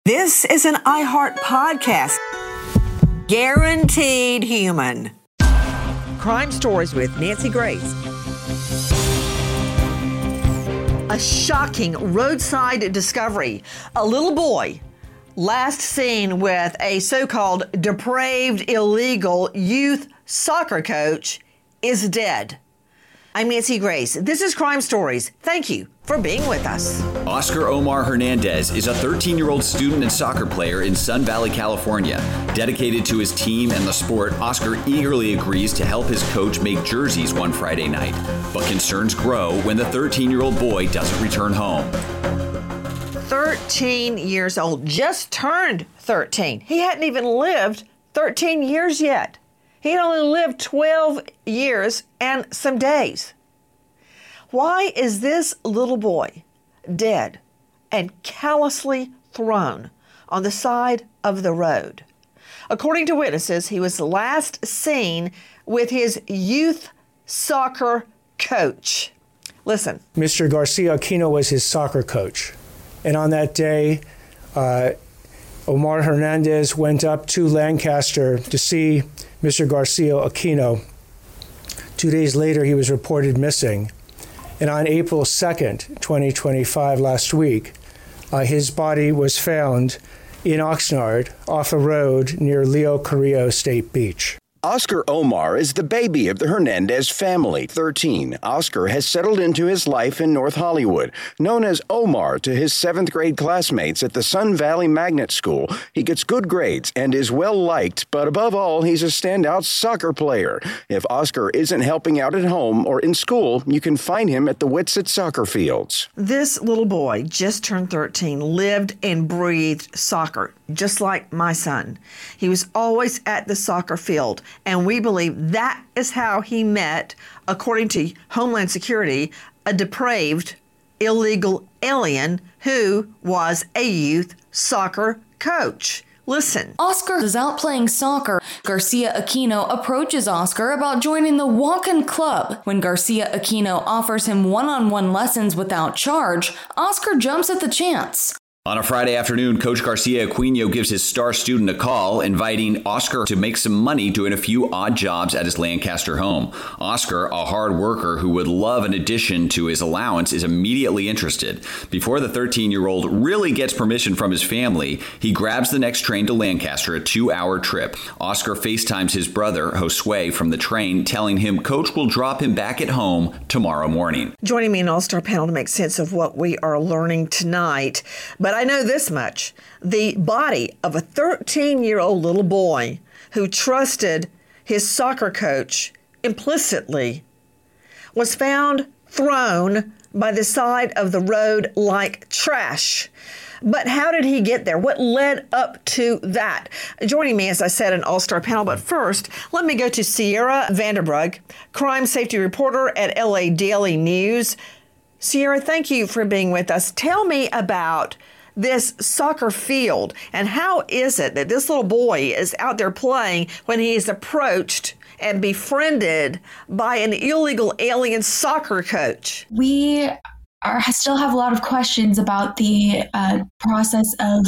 This is an iHeart podcast. Guaranteed human. Crime Stories with Nancy Grace. A shocking roadside discovery. A little boy last seen with a so-called depraved illegal youth soccer coach is dead. I'm Nancy Grace. This is Crime Stories. Thank you for being with us. Oscar Omar Hernandez is a 13-year-old student and soccer player in Sun Valley, California. Dedicated to his team and the sport, Oscar eagerly agrees to help his coach make jerseys one Friday night. But concerns grow when the 13-year-old boy doesn't return home. 13 years old, just turned 13. He hadn't even lived 13 years yet. He had only lived 12 years and some days. Why is this little boy dead and callously thrown on the side of the road? According to witnesses, he was last seen with his youth soccer coach. Listen. Mr. Garcia Aquino was his soccer coach. And on that day, Omar Hernandez went up to Lancaster to see Mr. Garcia Aquino. 2 days later, he was reported missing. And on April 2nd, 2025, last week, his body was found in Oxnard off a road near Leo Carrillo State Beach. Oscar Omar is the baby of the Hernandez family, 13. Oscar has settled into his life in North Hollywood. Known as Omar to his 7th grade classmates at the Sun Valley Magnet School, he gets good grades and is well liked, but above all, he's a standout soccer player. If Oscar isn't helping out at home or in school, you can find him at the Whitsett soccer fields. This little boy, just turned 13, lived and breathed soccer, just like my son. He was always at the soccer field. And we believe that is how he met, according to Homeland Security, a depraved, illegal alien who was a youth soccer coach. Listen. Oscar is out playing soccer. Garcia Aquino approaches Oscar about joining the Walk-In Club. When Garcia Aquino offers him one-on-one lessons without charge, Oscar jumps at the chance. On a Friday afternoon, Coach Garcia Aquino gives his star student a call, inviting Oscar to make some money doing a few odd jobs at his Lancaster home. Oscar, a hard worker who would love an addition to his allowance, is immediately interested. Before the 13-year-old really gets permission from his family, he grabs the next train to Lancaster, a 2-hour trip. Oscar FaceTimes his brother, Josue, from the train, telling him Coach will drop him back at home tomorrow morning. Joining me in All-Star Panel to make sense of what we are learning tonight. But I know this much. The body of a 13-year-old little boy who trusted his soccer coach implicitly was found thrown by the side of the road like trash. But how did he get there? What led up to that? Joining me, as I said, an all-star panel. But first, let me go to Sierra Vanderbrug, crime safety reporter at LA Daily News. Sierra, thank you for being with us. Tell me about this soccer field and how is it that this little boy is out there playing when he is approached and befriended by an illegal alien soccer coach? We still have a lot of questions about the process of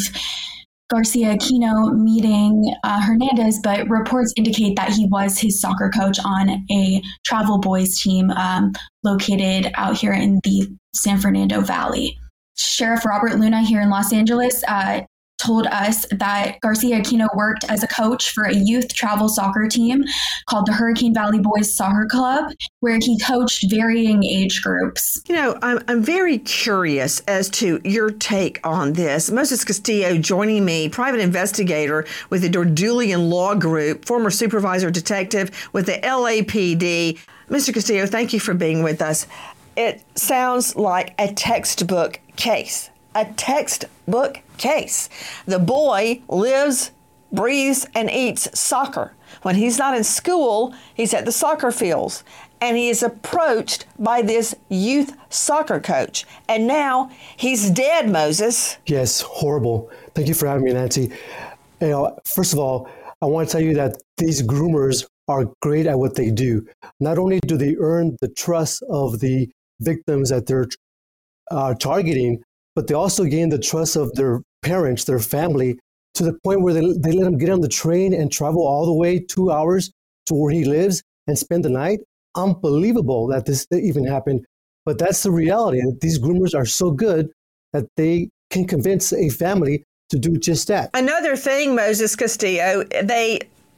Garcia Aquino meeting Hernandez, but reports indicate that he was his soccer coach on a travel boys team located out here in the San Fernando Valley. Sheriff Robert Luna here in Los Angeles told us that Garcia Aquino worked as a coach for a youth travel soccer team called the Hurricane Valley Boys Soccer Club, where he coached varying age groups. You know, I'm very curious as to your take on this. Moses Castillo joining me, private investigator with the Dordulian Law Group, former supervisor detective with the LAPD. Mr. Castillo, thank you for being with us. It sounds like a textbook case. A textbook case. The boy lives, breathes, and eats soccer. When he's not in school, he's at the soccer fields. And he is approached by this youth soccer coach. And now he's dead, Moses. Yes, horrible. Thank you for having me, Nancy. You know, first of all, I want to tell you that these groomers are great at what they do. Not only do they earn the trust of the victims that they're targeting, but they also gain the trust of their parents, their family, to the point where they let him get on the train and travel all the way 2 hours to where he lives and spend the night. Unbelievable that this even happened. But that's the reality. That these groomers are so good that they can convince a family to do just that. Another thing, Moses Castillo, they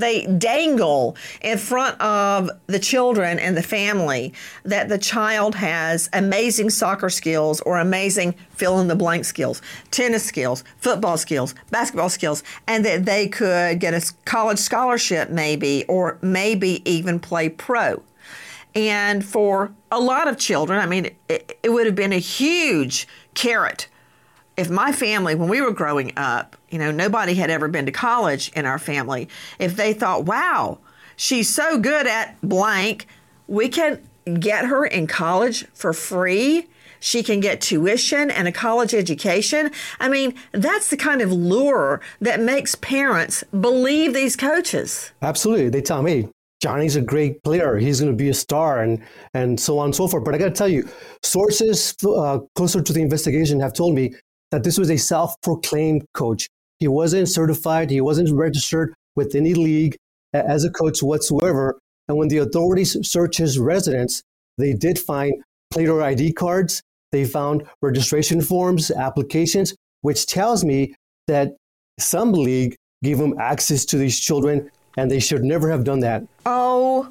dangle in front of the children and the family that the child has amazing soccer skills or amazing fill-in-the-blank skills, tennis skills, football skills, basketball skills, and that they could get a college scholarship maybe, or maybe even play pro. And for a lot of children, I mean, it would have been a huge carrot. If my family, when we were growing up, nobody had ever been to college in our family. If they thought, wow, she's so good at blank, we can get her in college for free. She can get tuition and a college education. I mean, that's the kind of lure that makes parents believe these coaches. Absolutely. They tell me, Johnny's a great player. He's going to be a star and so on and so forth. But I got to tell you, sources closer to the investigation have told me that this was a self-proclaimed coach. He wasn't certified. He wasn't registered with any league as a coach whatsoever. And when the authorities searched his residence, they did find player ID cards. They found registration forms, applications, which tells me that some league gave him access to these children, and they should never have done that. Oh,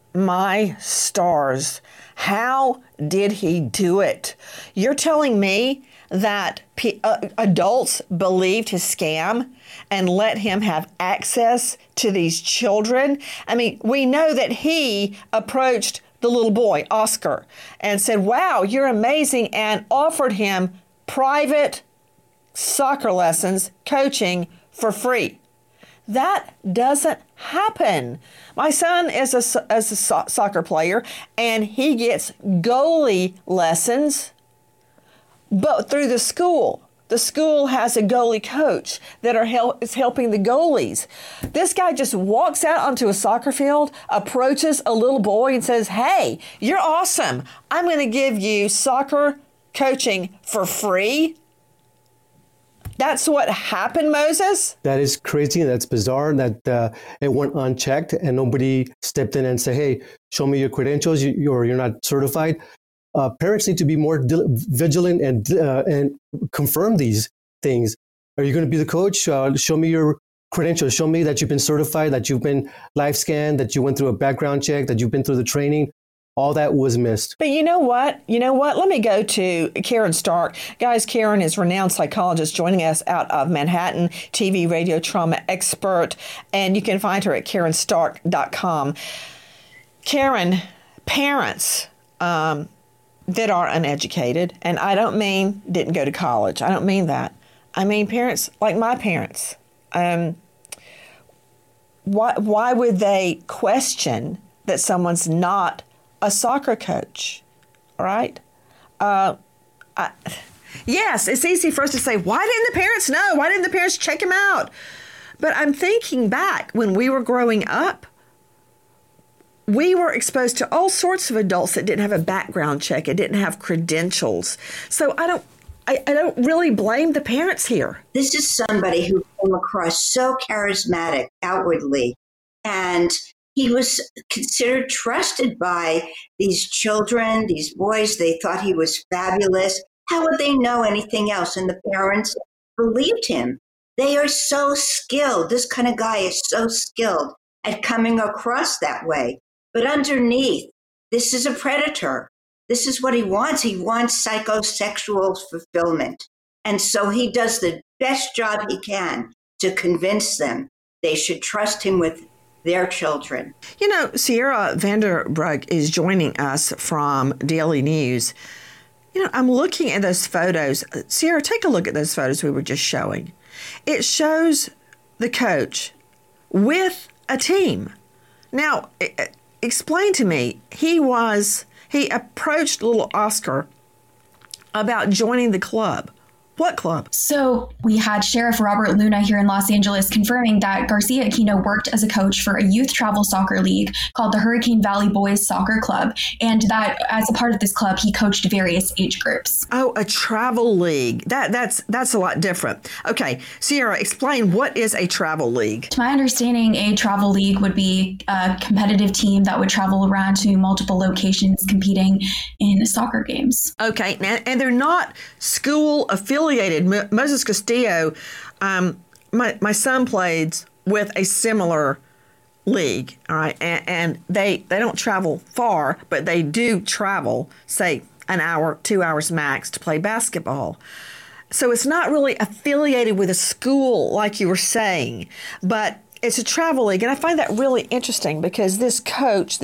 my stars. How did he do it? You're telling me that adults believed his scam and let him have access to these children? I mean, we know that he approached the little boy, Oscar, and said, wow, you're amazing, and offered him private soccer lessons, coaching for free. That doesn't happen. My son is a soccer player, and he gets goalie lessons, but through the school. The school has a goalie coach that is helping the goalies. This guy just walks out onto a soccer field, approaches a little boy and says, hey, you're awesome. I'm going to give you soccer coaching for free. That's what happened, Moses? That is crazy. That's bizarre that it went unchecked and nobody stepped in and said, hey, show me your credentials, you're not certified. Parents need to be more vigilant and confirm these things. Are you going to be the coach? Show me your credentials. Show me that you've been certified, that you've been live scanned, that you went through a background check, that you've been through the training. All that was missed. But you know what? Let me go to Karen Stark. Guys, Karen is a renowned psychologist joining us out of Manhattan, TV, radio, trauma expert. And you can find her at karenstark.com. Karen, parents that are uneducated, and I don't mean didn't go to college. I don't mean that. I mean parents like my parents. Why would they question that someone's not a soccer coach? All right? Yes, it's easy for us to say, why didn't the parents know? Why didn't the parents check him out? But I'm thinking back when we were growing up, we were exposed to all sorts of adults that didn't have a background check. It didn't have credentials. So I don't really blame the parents here. This is somebody who came across so charismatic outwardly, and he was considered trusted by these children, these boys. They thought he was fabulous. How would they know anything else? And the parents believed him. They are so skilled. This kind of guy is so skilled at coming across that way. But underneath, this is a predator. This is what he wants. He wants psychosexual fulfillment. And so he does the best job he can to convince them they should trust him with their children. Sierra Vanderbrug is joining us from Daily News. I'm looking at those photos. Sierra, take a look at those photos we were just showing. It shows the coach with a team. Now, explain to me, he approached little Oscar about joining the club. What club? So we had Sheriff Robert Luna here in Los Angeles confirming that Garcia Aquino worked as a coach for a youth travel soccer league called the Hurricane Valley Boys Soccer Club, and that as a part of this club, he coached various age groups. Oh, a travel league. That's a lot different. Okay, Sierra, explain, what is a travel league? To my understanding, a travel league would be a competitive team that would travel around to multiple locations competing in soccer games. Okay, and they're not school affiliated. Moses Castillo, my son played with a similar league, all right, and they don't travel far, but they do travel, say, an hour, 2 hours max to play basketball. So it's not really affiliated with a school like you were saying, but it's a travel league. And I find that really interesting because this coach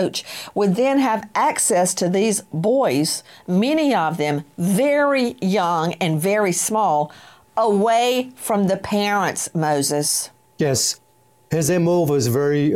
would then have access to these boys, many of them very young and very small, away from the parents, Moses. Yes. His MO was very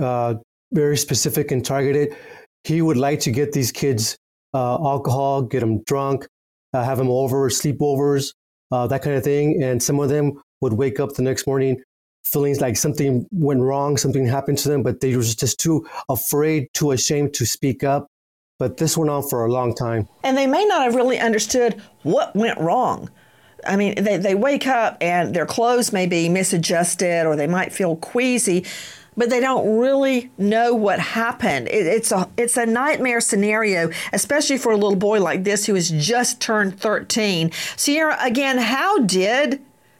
specific and targeted. He would like to get these kids alcohol, get them drunk, have them over, sleepovers, that kind of thing. And some of them would wake up the next morning feeling like something went wrong, something happened to them, but they were just too afraid, too ashamed to speak up. But this went on for a long time. And they may not have really understood what went wrong. I mean, they wake up and their clothes may be misadjusted or they might feel queasy, but they don't really know what happened. It's a nightmare scenario, especially for a little boy like this who has just turned 13. Sierra, again, how did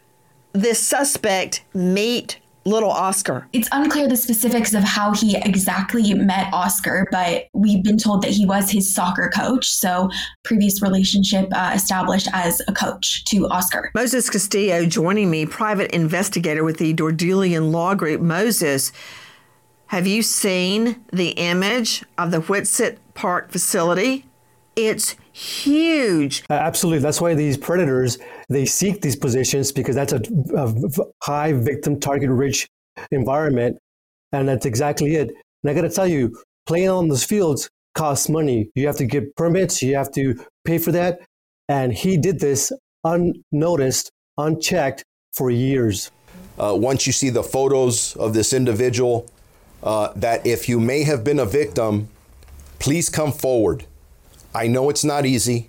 this suspect meet little Oscar? It's unclear the specifics of how he exactly met Oscar, but we've been told that he was his soccer coach, so previous relationship established as a coach to Oscar. Moses Castillo joining me, private investigator with the Dordelian Law Group. Moses, have you seen the image of the Whitsett Park facility? It's huge. Absolutely. That's why these predators, they seek these positions because that's a high victim target rich environment. And that's exactly it. And I got to tell you, playing on those fields costs money. You have to get permits. You have to pay for that. And he did this unnoticed, unchecked for years. Once you see the photos of this individual, that if you may have been a victim, please come forward. I know it's not easy.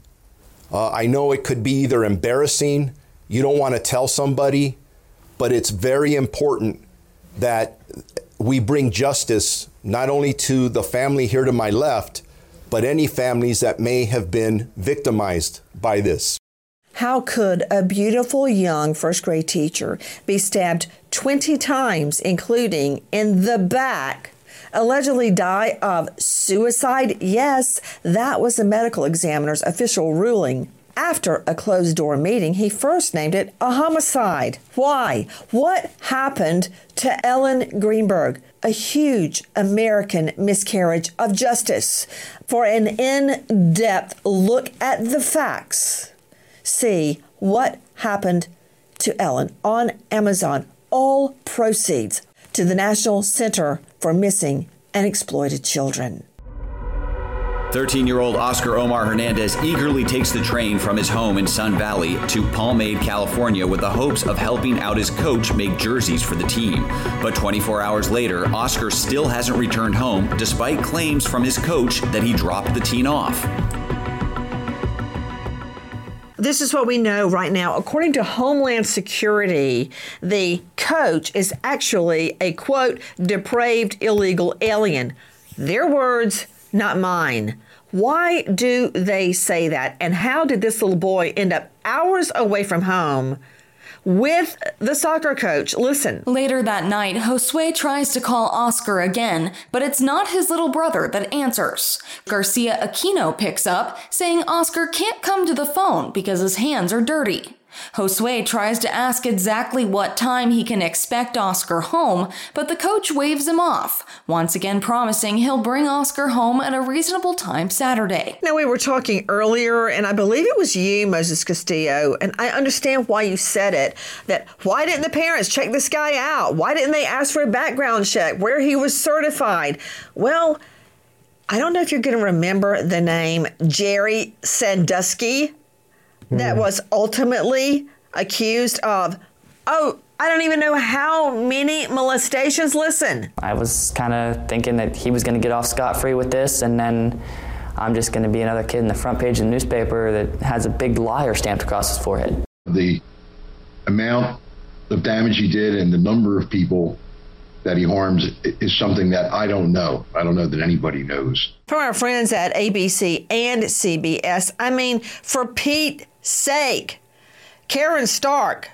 I know it could be either embarrassing, you don't want to tell somebody, but it's very important that we bring justice not only to the family here to my left, but any families that may have been victimized by this. How could a beautiful young first grade teacher be stabbed 20 times, including in the back, allegedly die of suicide? Yes, that was the medical examiner's official ruling. After a closed-door meeting, he first named it a homicide. Why? What happened to Ellen Greenberg? A huge American miscarriage of justice. For an in-depth look at the facts, see What Happened to Ellen on Amazon. All proceeds to the National Center for Missing and Exploited Children. 13-year-old Oscar Omar Hernandez eagerly takes the train from his home in Sun Valley to Palmade, California, with the hopes of helping out his coach make jerseys for the team. But 24 hours later, Oscar still hasn't returned home, despite claims from his coach that he dropped the teen off. This is what we know right now. According to Homeland Security, the coach is actually a, quote, depraved illegal alien. Their words, not mine. Why do they say that? And how did this little boy end up hours away from home with the soccer coach? Listen. Later that night, Josue tries to call Oscar again, but it's not his little brother that answers. Garcia Aquino picks up, saying Oscar can't come to the phone because his hands are dirty. Josue tries to ask exactly what time he can expect Oscar home, but the coach waves him off, once again promising he'll bring Oscar home at a reasonable time Saturday. Now, we were talking earlier, and I believe it was you, Moses Castillo, and I understand why you said it, that why didn't the parents check this guy out? Why didn't they ask for a background check, where he was certified? Well, I don't know if you're going to remember the name Jerry Sandusky. That was ultimately accused of, I don't even know how many molestations. Listen. I was kind of thinking that he was going to get off scot-free with this, and then I'm just going to be another kid in the front page of the newspaper that has a big liar stamped across his forehead. The amount of damage he did and the number of people that he harms is something that I don't know. I don't know that anybody knows. From our friends at ABC and CBS, I mean, for Pete's sake, Karen Stark,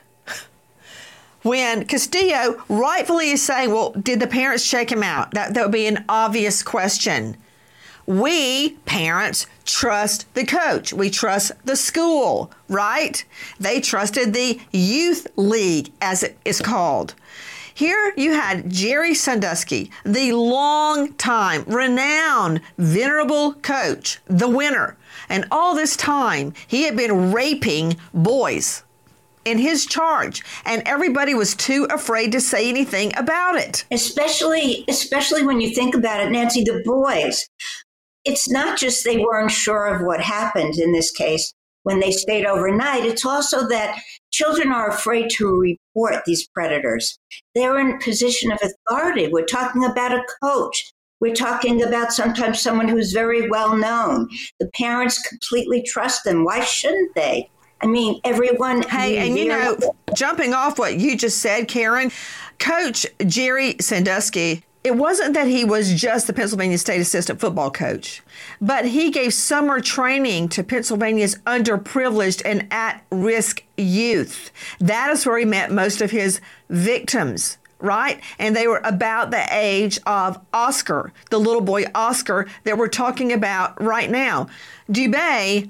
when Castillo rightfully is saying, well, did the parents check him out? That would be an obvious question. We, parents, trust the coach. We trust the school, right? They trusted the youth league, as it is called. Here you had Jerry Sandusky, the long-time, renowned, venerable coach, the winner. And all this time, he had been raping boys in his charge, and everybody was too afraid to say anything about it. Especially when you think about it, Nancy, the boys. It's not just they weren't sure of what happened in this case when they stayed overnight. It's also that children are afraid to report these predators. They're in a position of authority. We're talking about a coach. We're talking about sometimes someone who's very well known. The parents completely trust them. Why shouldn't they? I mean, everyone. Hey, and you know, jumping off what you just said, Karen, Coach Jerry Sandusky, it wasn't that he was just the Pennsylvania State assistant football coach, but he gave summer training to Pennsylvania's underprivileged and at-risk youth. That is where he met most of his victims, right? And they were about the age of Oscar, the little boy Oscar that we're talking about right now. Dubé,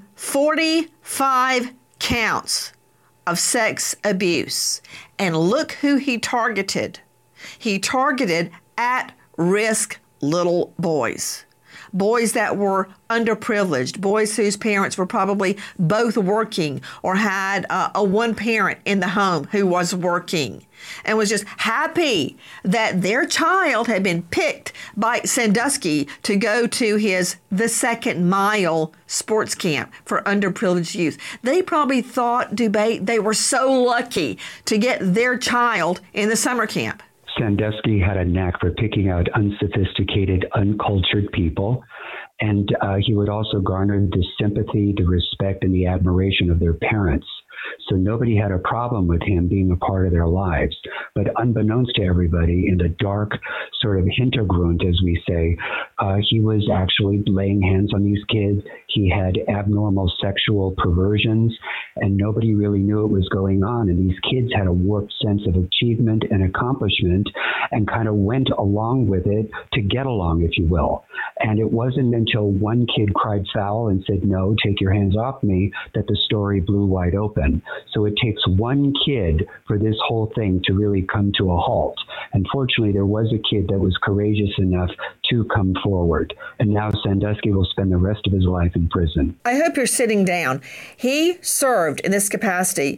45 counts of sex abuse. And look who he targeted. He targeted at-risk little boys. Boys that were underprivileged, boys whose parents were probably both working or had a one parent in the home who was working and was just happy that their child had been picked by Sandusky to go to the Second Mile sports camp for underprivileged youth. They probably thought, Dubé, they were so lucky to get their child in the summer camp. Sandusky had a knack for picking out unsophisticated, uncultured people, and he would also garner the sympathy, the respect, and the admiration of their parents. So nobody had a problem with him being a part of their lives. But unbeknownst to everybody, in the dark sort of Hintergrund, as we say, he was actually laying hands on these kids. He had abnormal sexual perversions, and nobody really knew what was going on. And these kids had a warped sense of achievement and accomplishment and kind of went along with it to get along, if you will. And it wasn't until one kid cried foul and said, "No, take your hands off me," that the story blew wide open. So it takes one kid for this whole thing to really come to a halt. And fortunately, there was a kid that was courageous enough to come forward. And now Sandusky will spend the rest of his life in prison. I hope you're sitting down. He served in this capacity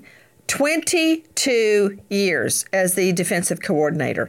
22 years as the defensive coordinator.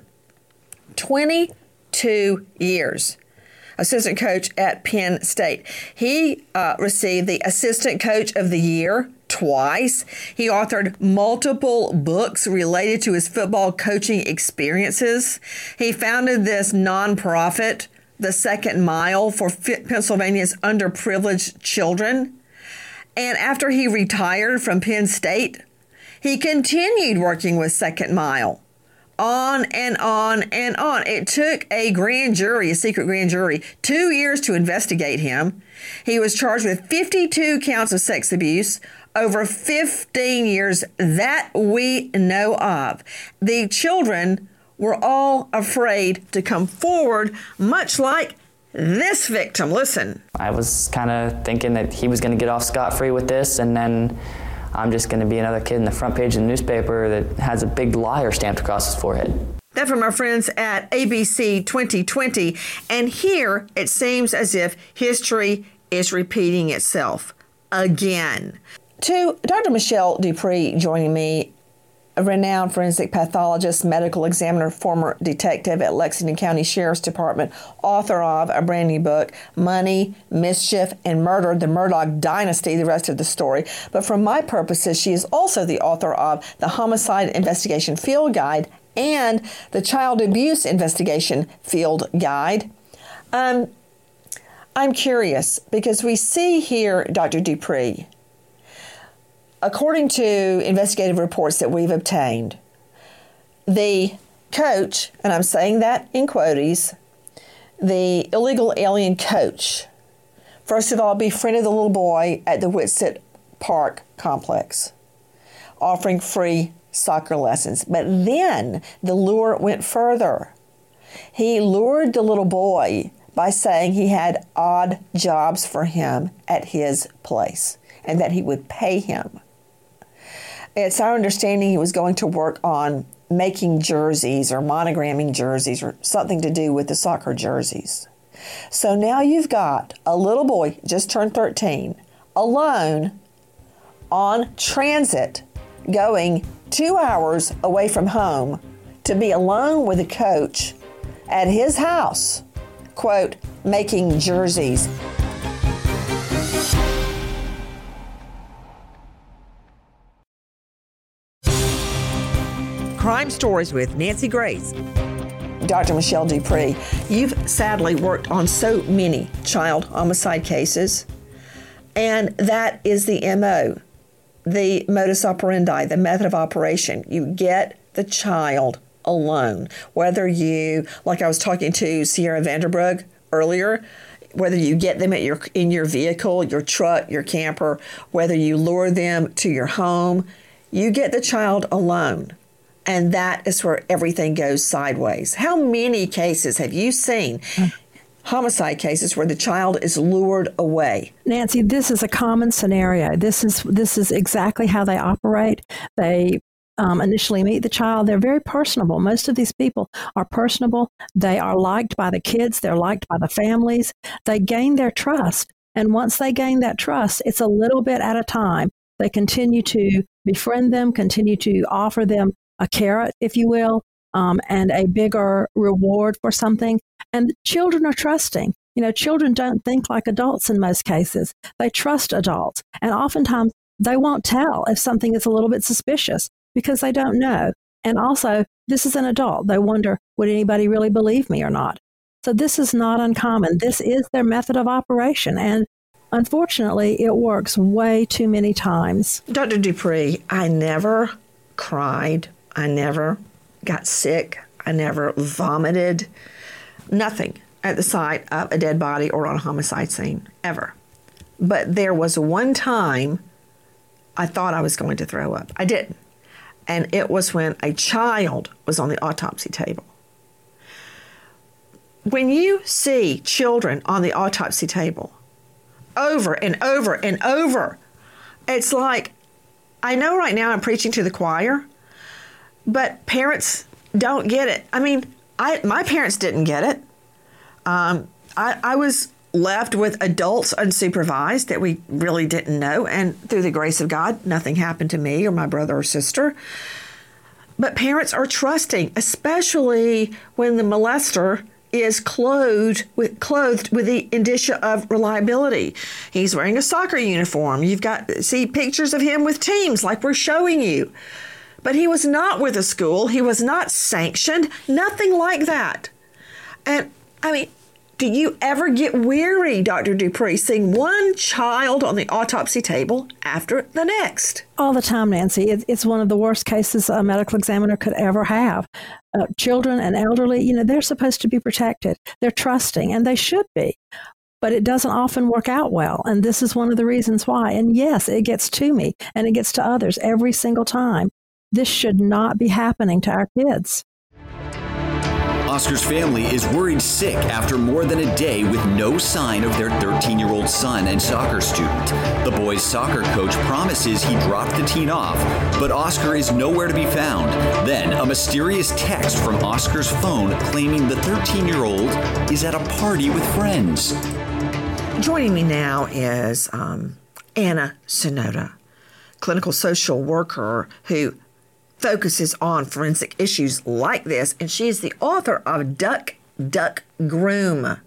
22 years. Assistant coach at Penn State. He received the Assistant Coach of the Year twice. He authored multiple books related to his football coaching experiences. He founded this nonprofit, The Second Mile, for Pennsylvania's underprivileged children. And after he retired from Penn State, he continued working with Second Mile. On and on and on. It took a grand jury, a secret grand jury, 2 years to investigate him. He was charged with 52 counts of sex abuse over 15 years that we know of. The children were all afraid to come forward, much like this victim. Listen. I was kind of thinking that he was going to get off scot-free with this, and then I'm just going to be another kid in the front page of the newspaper that has a big liar stamped across his forehead. That from our friends at ABC 2020. And here it seems as if history is repeating itself again. To Dr. Michelle Dupree joining me a renowned forensic pathologist, medical examiner, former detective at Lexington County Sheriff's Department, author of a brand new book, Money, Mischief, and Murder, The Murdaugh Dynasty, the rest of the story. But for my purposes, she is also the author of the Homicide Investigation Field Guide and the Child Abuse Investigation Field Guide. I'm curious because we see here, Dr. Dupree, according to investigative reports that we've obtained, the coach, and I'm saying that in quotes, the illegal alien coach, first of all, befriended the little boy at the Whitsett Park complex, offering free soccer lessons. But then the lure went further. He lured the little boy by saying he had odd jobs for him at his place and that he would pay him. It's our understanding he was going to work on making jerseys or monogramming jerseys or something to do with the soccer jerseys. So now you've got a little boy, just turned 13, alone on transit, going 2 hours away from home to be alone with a coach at his house, quote, making jerseys. Crime Stories with Nancy Grace. Dr. Michelle Dupree, you've sadly worked on so many child homicide cases, and that is the MO, the modus operandi, the method of operation. You get the child alone, whether you, like I was talking to Sierra Vanderbrug earlier, whether you get them in your vehicle, your truck, your camper, whether you lure them to your home, you get the child alone. And that is where everything goes sideways. How many cases have you seen, homicide cases, where the child is lured away? Nancy, this is a common scenario. This is exactly how they operate. They initially meet the child. They're very personable. Most of these people are personable. They are liked by the kids. They're liked by the families. They gain their trust. And once they gain that trust, it's a little bit at a time. They continue to befriend them, continue to offer them a carrot, if you will, and a bigger reward for something. And children are trusting. You know, children don't think like adults in most cases. They trust adults. And oftentimes they won't tell if something is a little bit suspicious because they don't know. And also, this is an adult. They wonder, would anybody really believe me or not? So this is not uncommon. This is their method of operation. And unfortunately, it works way too many times. Dr. Dupree, I never cried. I never got sick. I never vomited. Nothing at the sight of a dead body or on a homicide scene, ever. But there was one time I thought I was going to throw up. I didn't. And it was when a child was on the autopsy table. When you see children on the autopsy table over and over and over, it's like, I know right now I'm preaching to the choir, but parents don't get it. I mean, my parents didn't get it. I was left with adults unsupervised that we really didn't know. And through the grace of God, nothing happened to me or my brother or sister. But parents are trusting, especially when the molester is clothed with the indicia of reliability. He's wearing a soccer uniform. You've got see pictures of him with teams like we're showing you. But he was not with a school. He was not sanctioned. Nothing like that. And I mean, do you ever get weary, Dr. Dupree, seeing one child on the autopsy table after the next? All the time, Nancy. It's one of the worst cases a medical examiner could ever have. Children and elderly, you know, they're supposed to be protected. They're trusting, and they should be. But it doesn't often work out well, and this is one of the reasons why. And yes, it gets to me, and it gets to others every single time. This should not be happening to our kids. Oscar's family is worried sick after more than a day with no sign of their 13-year-old son and soccer student. The boys' soccer coach promises he dropped the teen off, but Oscar is nowhere to be found. Then, a mysterious text from Oscar's phone claiming the 13-year-old is at a party with friends. Joining me now is Anna Sonoda, clinical social worker who focuses on forensic issues like this, and she is the author of Duck, Duck, Groom.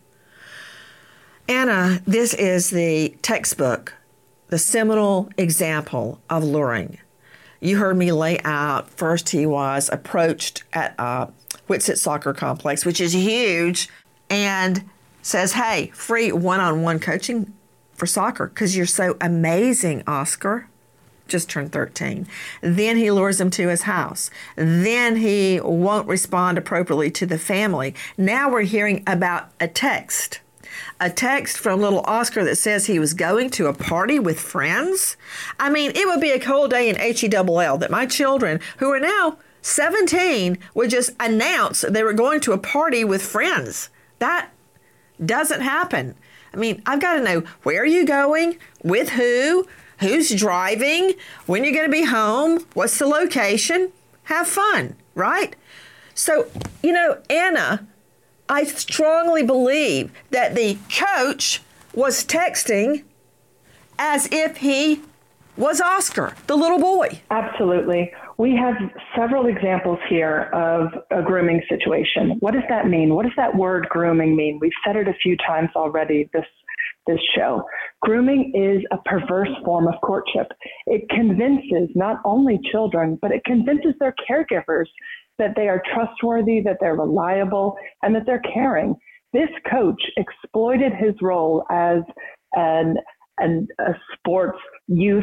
Anna, this is the textbook, the seminal example of luring. You heard me lay out, first he was approached at Whitsett Soccer Complex, which is huge, and says, hey, free one-on-one coaching for soccer because you're so amazing, Oscar. Just turned 13. Then he lures him to his house. Then he won't respond appropriately to the family. Now we're hearing about a text from little Oscar that says he was going to a party with friends. I mean, it would be a cold day in HELL that my children, who are now 17, would just announce they were going to a party with friends. That doesn't happen. I mean, I've got to know, where are you going? With who? Who's driving? When you're going to be home? What's the location? Have fun, right? So, Anna, I strongly believe that the coach was texting as if he was Oscar, the little boy. Absolutely. We have several examples here of a grooming situation. What does that mean? What does that word grooming mean? We've said it a few times already this show. Grooming is a perverse form of courtship. It convinces not only children, but it convinces their caregivers that they are trustworthy, that they're reliable, and that they're caring. This coach exploited his role as a sports youth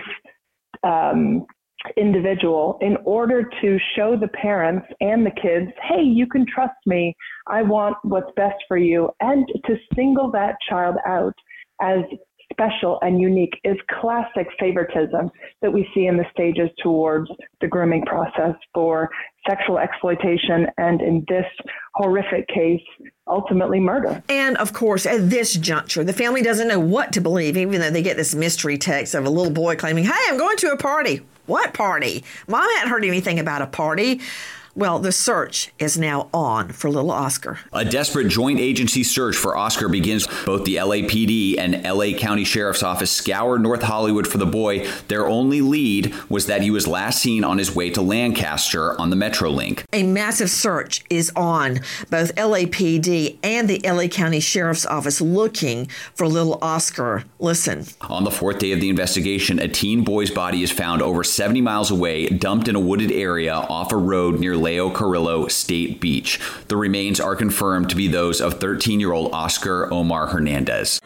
individual in order to show the parents and the kids, hey, you can trust me. I want what's best for you. And to single that child out as special and unique is classic favoritism that we see in the stages towards the grooming process for sexual exploitation and, in this horrific case, ultimately murder. And of course, at this juncture, the family doesn't know what to believe, even though they get this mystery text of a little boy claiming, hey, I'm going to a party. What party? Mom hadn't heard anything about a party. Well, the search is now on for little Oscar. A desperate joint agency search for Oscar begins. Both the LAPD and LA County Sheriff's Office scoured North Hollywood for the boy. Their only lead was that he was last seen on his way to Lancaster on the Metrolink. A massive search is on. Both LAPD and the LA County Sheriff's Office looking for little Oscar. Listen. On the fourth day of the investigation, a teen boy's body is found over 70 miles away, dumped in a wooded area off a road near Leo Carrillo State Beach. The remains are confirmed to be those of 13-year-old Oscar Omar Hernandez.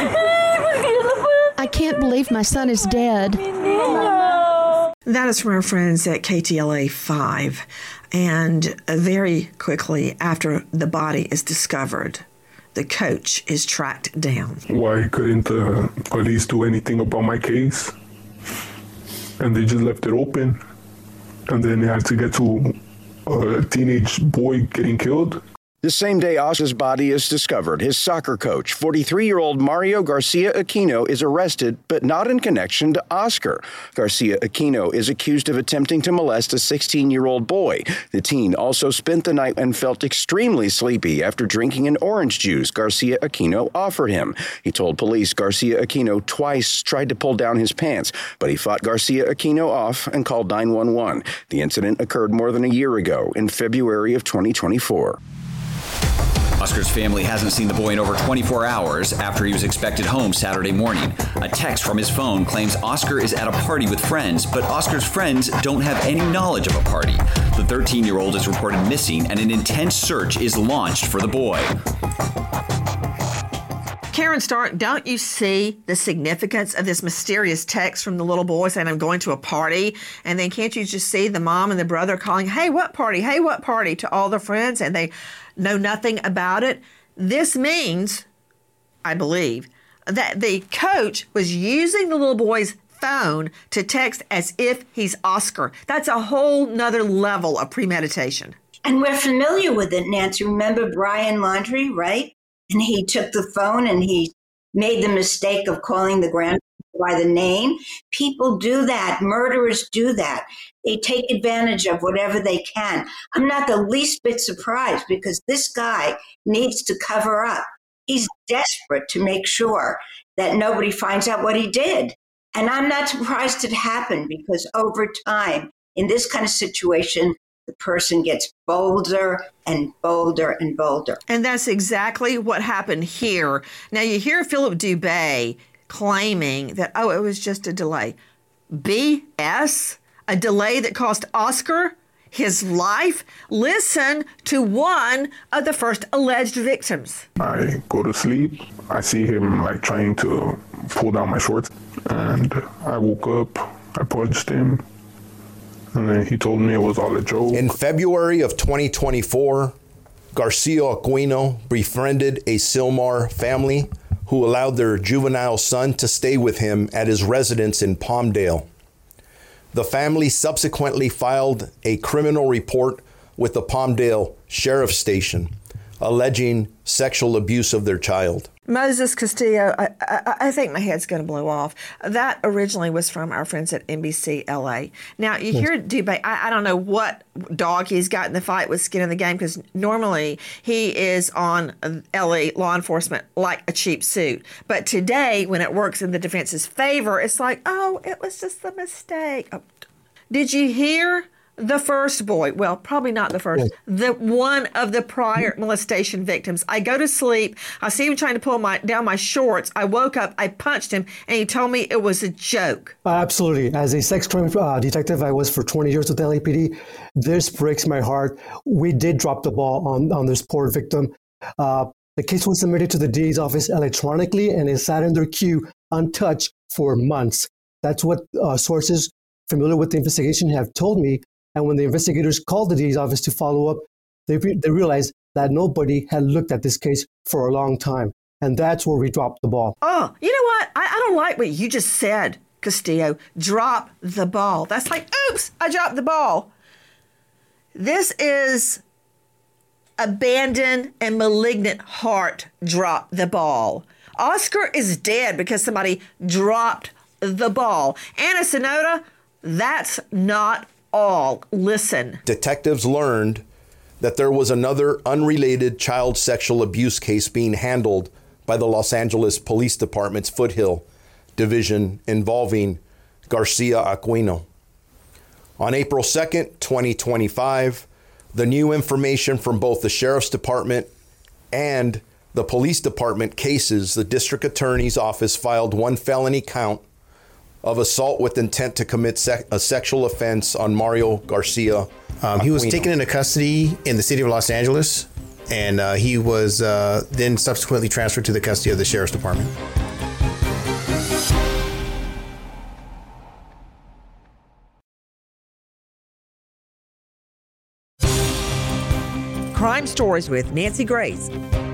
I can't believe my son is dead. That is from our friends at KTLA 5. And very quickly after the body is discovered, the coach is tracked down. Why couldn't the police do anything about my case? And they just left it open. And then they had to get to a teenage boy getting killed. The same day Oscar's body is discovered, his soccer coach, 43-year-old Mario Garcia Aquino, is arrested, but not in connection to Oscar. Garcia Aquino is accused of attempting to molest a 16-year-old boy. The teen also spent the night and felt extremely sleepy after drinking an orange juice Garcia Aquino offered him. He told police Garcia Aquino twice tried to pull down his pants, but he fought Garcia Aquino off and called 911. The incident occurred more than a year ago, in February of 2024. Oscar's family hasn't seen the boy in over 24 hours after he was expected home Saturday morning. A text from his phone claims Oscar is at a party with friends, but Oscar's friends don't have any knowledge of a party. The 13-year-old is reported missing, and an intense search is launched for the boy. Karen Stark, don't you see the significance of this mysterious text from the little boy saying, I'm going to a party? And then can't you just see the mom and the brother calling, hey, what party? Hey, what party? To all the friends, and they know nothing about it? This means, I believe, that the coach was using the little boy's phone to text as if he's Oscar. That's a whole nother level of premeditation. And we're familiar with it, Nancy. Remember Brian Laundrie, right? And he took the phone and he made the mistake of calling the grandfather by the name. People do that. Murderers do that. They take advantage of whatever they can. I'm not the least bit surprised because this guy needs to cover up. He's desperate to make sure that nobody finds out what he did. And I'm not surprised it happened because over time, in this kind of situation, the person gets bolder and bolder and bolder. And that's exactly what happened here. Now, you hear Philip Dubé claiming that, it was just a delay. BS? A delay that cost Oscar his life? Listen to one of the first alleged victims. I go to sleep. I see him trying to pull down my shorts. And I woke up. I punched him. And then he told me it was all a joke. In February of 2024, Garcia Aquino befriended a Sylmar family who allowed their juvenile son to stay with him at his residence in Palmdale. The family subsequently filed a criminal report with the Palmdale Sheriff's Station, alleging sexual abuse of their child. Moses Castillo, I think my head's going to blow off. That originally was from our friends at NBC LA. Now, you hear Dubé, I don't know what dog he's got in the fight with skin in the game, because normally he is on LA law enforcement like a cheap suit. But today, when it works in the defense's favor, it's like, it was just a mistake. Did you hear the first boy? Well, probably not the first. The one of the prior molestation victims. I go to sleep. I see him trying to pull down my shorts. I woke up. I punched him, and he told me it was a joke. Absolutely. As a sex crime detective, I was for 20 years with the LAPD. This breaks my heart. We did drop the ball on this poor victim. The case was submitted to the DA's office electronically, and it sat in their queue untouched for months. That's what sources familiar with the investigation have told me. And when the investigators called the DA's office to follow up, they realized that nobody had looked at this case for a long time. And that's where we dropped the ball. Oh, you know what? I don't like what you just said, Castillo. Drop the ball. That's like, oops, I dropped the ball. This is abandoned and malignant heart drop the ball. Oscar is dead because somebody dropped the ball. Anna Sonoda, that's not all. Listen. Detectives learned that there was another unrelated child sexual abuse case being handled by the Los Angeles Police Department's Foothill Division involving Garcia Aquino. On April 2nd, 2025, the new information from both the Sheriff's Department and the Police Department cases, the District Attorney's Office filed one felony count of assault with intent to commit a sexual offense on Mario Garcia. He was taken into custody in the city of Los Angeles, and he was then subsequently transferred to the custody of the Sheriff's Department. Crime Stories with Nancy Grace.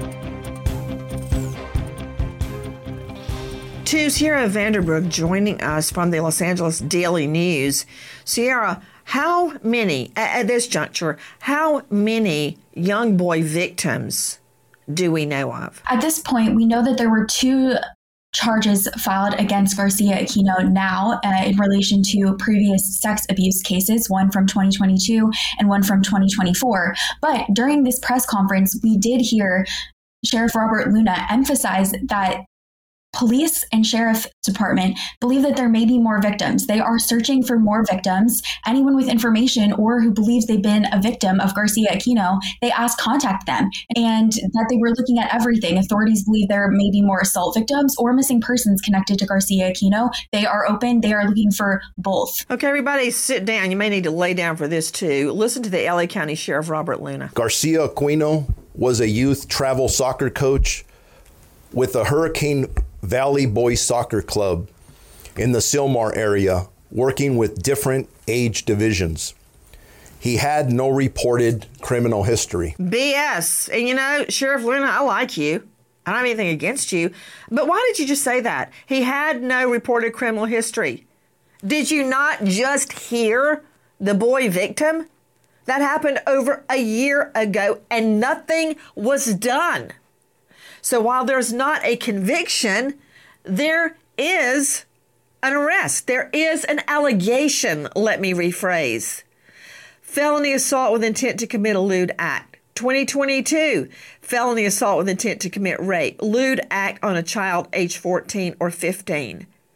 To Sierra Vanderbrook joining us from the Los Angeles Daily News. Sierra, how many, at this juncture, how many young boy victims do we know of? At this point, we know that there were 2 charges filed against Garcia Aquino now in relation to previous sex abuse cases, one from 2022 and one from 2024. But during this press conference, we did hear Sheriff Robert Luna emphasize that police and sheriff department believe that there may be more victims. They are searching for more victims. Anyone with information or who believes they've been a victim of Garcia Aquino, they contact them, and that they were looking at everything. Authorities believe there may be more assault victims or missing persons connected to Garcia Aquino. They are open. They are looking for both. Okay, everybody sit down. You may need to lay down for this too. Listen to the LA County Sheriff Robert Luna. Garcia Aquino was a youth travel soccer coach with the Hurricane Valley Boys Soccer Club in the Sylmar area, working with different age divisions. He had no reported criminal history. BS. And you know, Sheriff Luna, I like you. I don't have anything against you. But why did you just say that? He had no reported criminal history. Did you not just hear the boy victim? That happened over a year ago and nothing was done. So while there's not a conviction, there is an arrest. There is an allegation, let me rephrase. Felony assault with intent to commit a lewd act. 2022, felony assault with intent to commit rape. Lewd act on a child age 14 or 15.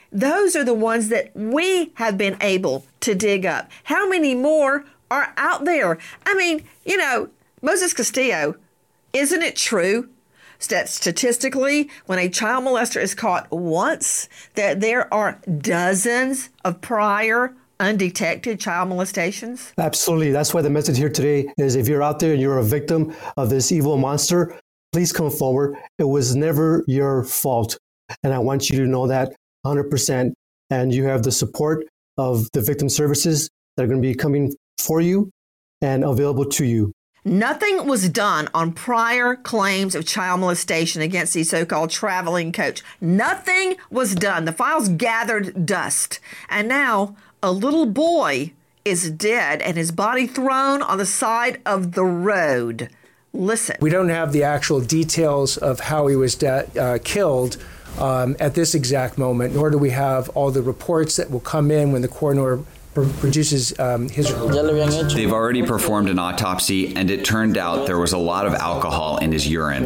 those are the ones that we have been able to dig up. How many more are out there? I mean, Moses Castillo, isn't it true that statistically, when a child molester is caught once, that there are dozens of prior undetected child molestations? Absolutely. That's why the message here today is, if you're out there and you're a victim of this evil monster, please come forward. It was never your fault. And I want you to know that 100%. And you have the support of the victim services that are going to be coming for you and available to you. Nothing was done on prior claims of child molestation against the so-called traveling coach. Nothing was done. The files gathered dust. And now a little boy is dead and his body thrown on the side of the road. Listen. We don't have the actual details of how he was killed at this exact moment, nor do we have all the reports that will come in when the coroner produces his report. They've already performed an autopsy, and it turned out there was a lot of alcohol in his urine.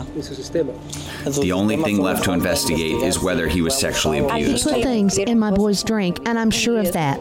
The only thing left to investigate is whether he was sexually abused. I put things in my boy's drink, and I'm sure of that.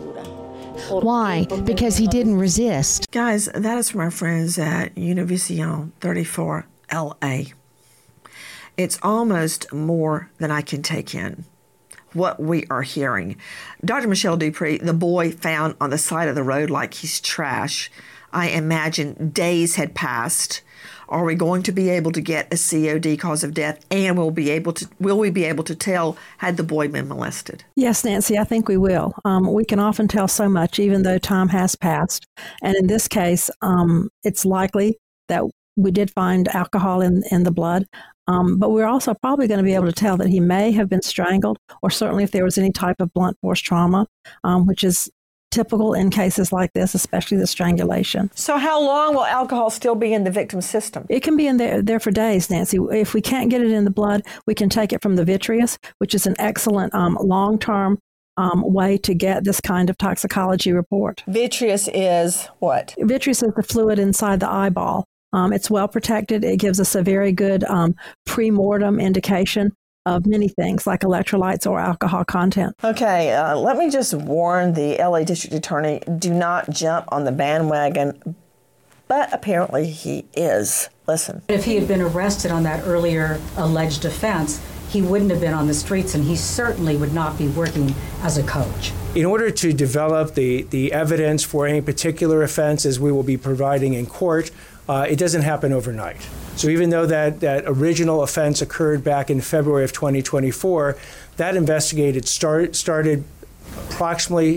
Why? Because he didn't resist. Guys, that is from our friends at Univision 34 LA. It's almost more than I can take in, what we are hearing. Dr. Michelle Dupree, the boy found on the side of the road like he's trash. I imagine days had passed. Are we going to be able to get a COD, cause of death, and will we be able to tell had the boy been molested? Yes, Nancy, I think we will. We can often tell so much, even though time has passed. And in this case, it's likely that we did find alcohol in the blood. But we're also probably going to be able to tell that he may have been strangled, or certainly if there was any type of blunt force trauma, which is typical in cases like this, especially the strangulation. So how long will alcohol still be in the victim's system? It can be in there for days, Nancy. If we can't get it in the blood, we can take it from the vitreous, which is an excellent long-term way to get this kind of toxicology report. Vitreous is what? Vitreous is the fluid inside the eyeball. It's well protected. It gives us a very good pre-mortem indication of many things like electrolytes or alcohol content. Okay, let me just warn the LA District Attorney, do not jump on the bandwagon, but apparently he is. Listen. If he had been arrested on that earlier alleged offense, he wouldn't have been on the streets, and he certainly would not be working as a coach. In order to develop the evidence for any particular offense, as we will be providing in court, it doesn't happen overnight. So even though that original offense occurred back in February of 2024, that investigation started approximately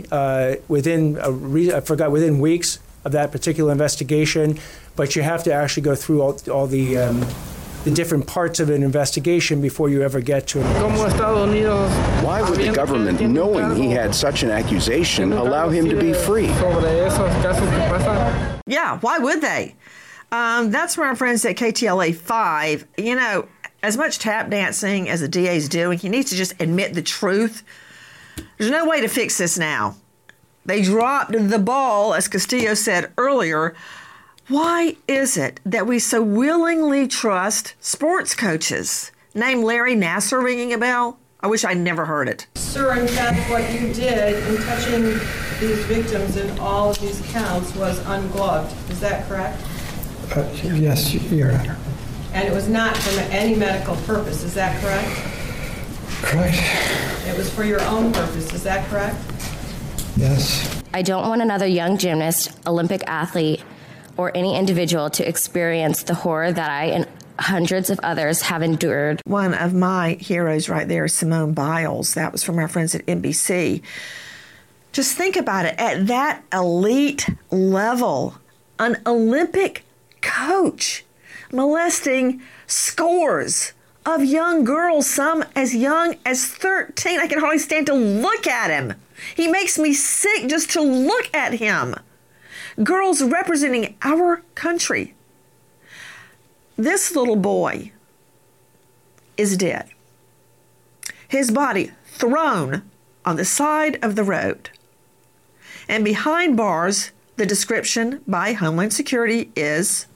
within weeks of that particular investigation. But you have to actually go through all the different parts of an investigation before you ever get to it. Why would the government, knowing he had such an accusation, allow him to be free? Yeah, why would they? That's from our friends at KTLA 5. As much tap dancing as the DA is doing, he needs to just admit the truth. There's no way to fix this now. They dropped the ball, as Castillo said earlier. Why is it that we so willingly trust sports coaches? Name Larry Nassar ringing a bell? I wish I'd never heard it. Sir, in fact, what you did in touching these victims in all of these counts was ungloved. Is that correct? Yes, Your Honor. And it was not for any medical purpose. Is that correct? Correct. It was for your own purpose. Is that correct? Yes. I don't want another young gymnast, Olympic athlete, or any individual to experience the horror that I and hundreds of others have endured. One of my heroes right there is Simone Biles. That was from our friends at NBC. Just think about it. At that elite level, an Olympic coach molesting scores of young girls, some as young as 13. I can hardly stand to look at him. He makes me sick just to look at him. Girls representing our country. This little boy is dead. His body thrown on the side of the road. And behind bars, the description by Homeland Security is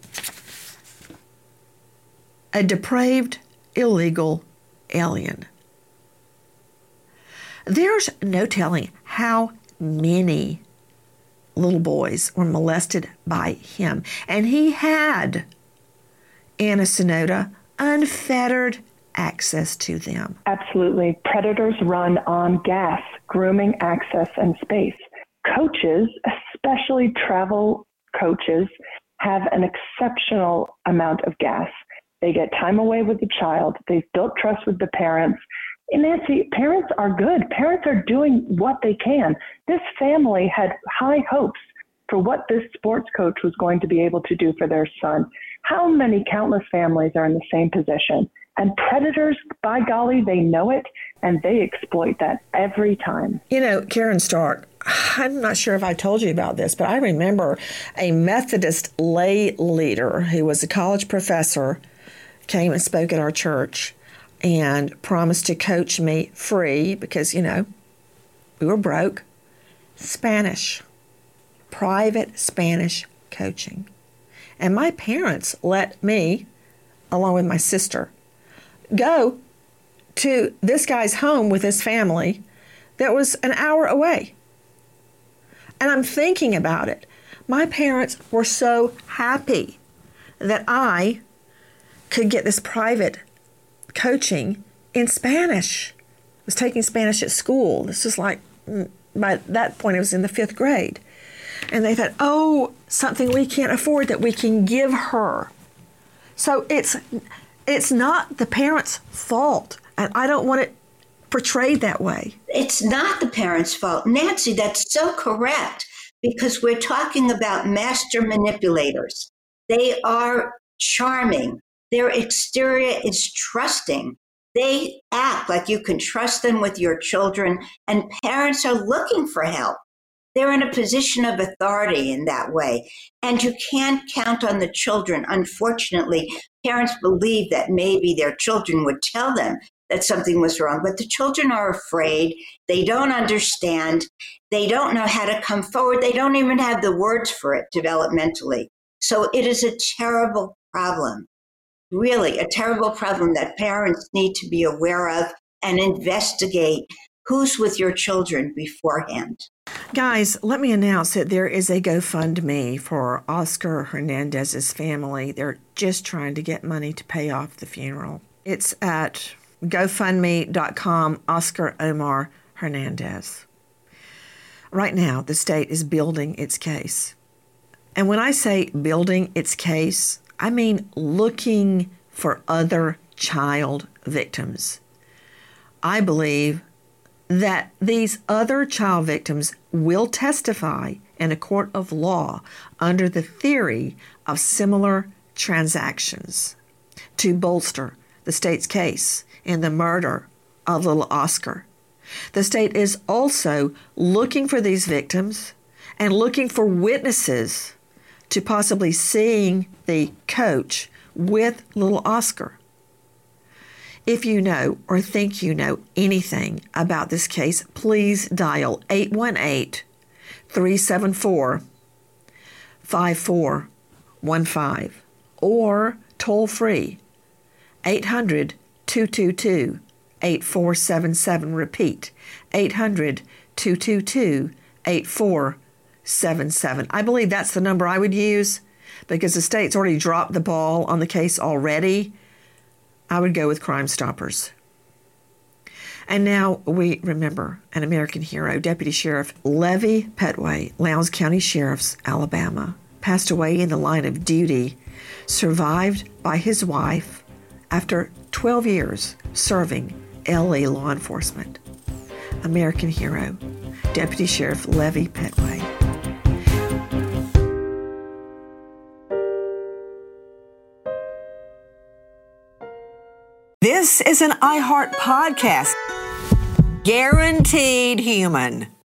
a depraved, illegal alien. There's no telling how many little boys were molested by him. And he had, Anna Sonoda, unfettered access to them. Absolutely. Predators run on gas, grooming, access, and space. Coaches, especially travel coaches, have an exceptional amount of gas. They get time away with the child. They've built trust with the parents. And Nancy, parents are good. Parents are doing what they can. This family had high hopes for what this sports coach was going to be able to do for their son. How many countless families are in the same position? And predators, by golly, they know it, and they exploit that every time. You know, Karen Stark, I'm not sure if I told you about this, but I remember a Methodist lay leader who was a college professor came and spoke at our church and promised to coach me free because, you know, we were broke. Spanish, private Spanish coaching. And my parents let me, along with my sister, go to this guy's home with his family that was an hour away. And I'm thinking about it. My parents were so happy that I could get this private coaching in Spanish. I was taking Spanish at school. This was like, by that point, I was in the 5th grade. And they thought, oh, something we can't afford that we can give her. So it's not the parents' fault. And I don't want it portrayed that way. It's not the parents' fault. Nancy, that's so correct, because we're talking about master manipulators. They are charming. Their exterior is trusting. They act like you can trust them with your children, and parents are looking for help. They're in a position of authority in that way, and you can't count on the children. Unfortunately, parents believe that maybe their children would tell them that something was wrong, but the children are afraid. They don't understand. They don't know how to come forward. They don't even have the words for it developmentally. So it is a terrible problem. Really a terrible problem that parents need to be aware of and investigate who's with your children beforehand. Guys, let me announce that there is a GoFundMe for Oscar Hernandez's family. They're just trying to get money to pay off the funeral. It's at GoFundMe.com, Oscar Omar Hernandez. Right now, the state is building its case. And when I say building its case, I mean looking for other child victims. I believe that these other child victims will testify in a court of law under the theory of similar transactions to bolster the state's case in the murder of little Oscar. The state is also looking for these victims and looking for witnesses to possibly seeing the coach with little Oscar. If you know or think you know anything about this case, please dial 818-374-5415 or toll free 800-222-8477. Repeat, 800-222-8477. I believe that's the number I would use because the state's already dropped the ball on the case already. I would go with Crime Stoppers. And now we remember an American hero, Deputy Sheriff Levy Petway, Lowndes County Sheriff's, Alabama, passed away in the line of duty, survived by his wife after 12 years serving LA law enforcement. American hero, Deputy Sheriff Levy Petway. This is an iHeart podcast. Guaranteed human.